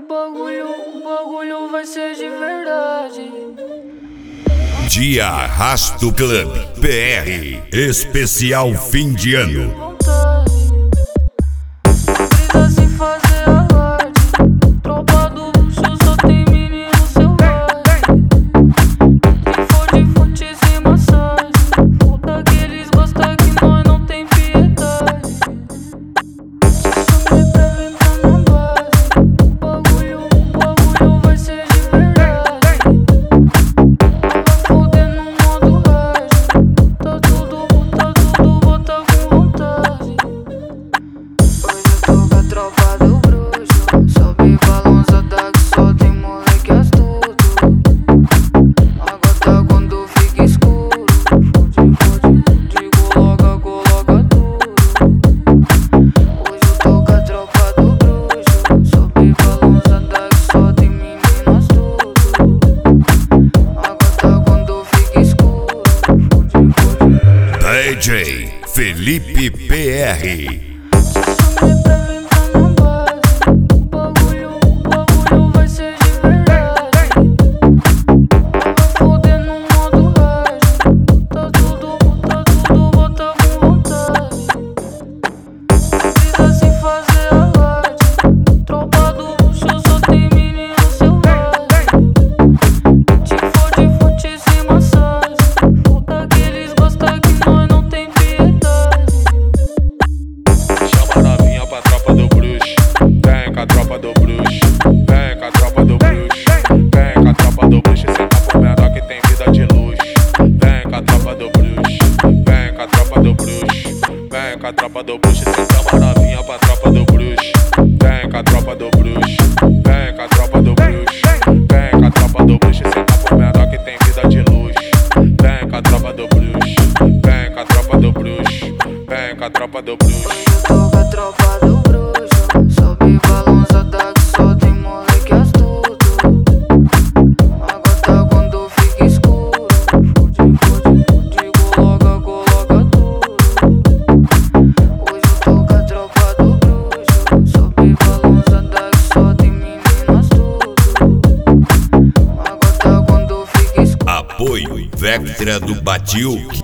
o bagulho vai ser de verdade. Dia Arrasto Club PR, especial fim de ano. Sem fazer alarde, tropa do luxo só tem menino selvagem. Quem for de fute sem massagem, foda que eles gostam que nós não tem piedade. Chamei pra entrar na base, o bagulho vai ser de verdade. Vai foder no modo hard, tá tudo bota com vontade. Hoje eu tô com a tropa do bruxo, sobe balançada que só tem moleque astuto. Agora quando fica escuro, coloca tudo. Hoje eu tô com a tropa do bruxo, sobe balançada que só tem menino astuto. Agora quando fica escuro, DJ Felipe PR. chamei pra entrar na base, o bagulho vai ser de verdade. Vai foder no modo hard, tá tudo bota com vontade. Brisa sem fazer alarde, tropa do luxo só tem menino selvagem. Se for de fute sem massagem, foda que eles gostam que nós não tem piedade. Chama a novinha pra tropa do bruxo, vem com a tropa do bruxo, vem com a tropa do bruxo, vem com a tropa do bruxo, cê tá por menor que tem vida de luxo. Vem com a tropa do bruxo, vem com a tropa do bruxo, vem com a tropa do bruxo, cê chama a novinha pra tropa do bruxo, vem com a tropa do bruxo, vem com a tropa do bruxo, vem com a tropa do bruxo, cê tá por menor que tem vida de luxo. Vem com a tropa do bruxo, vem com a tropa do bruxo, vem com a tropa do bruxo. Hoje eu tô com a tropa do bruxo, sobe balançada que só tem moleque astuto. Agora quando fica escuro, coloca tudo. Hoje eu tô com a tropa do bruxo, sobe balançada que só tem menino astuto. Agora quando fica escuro. Apoio Vectra do Batiuque.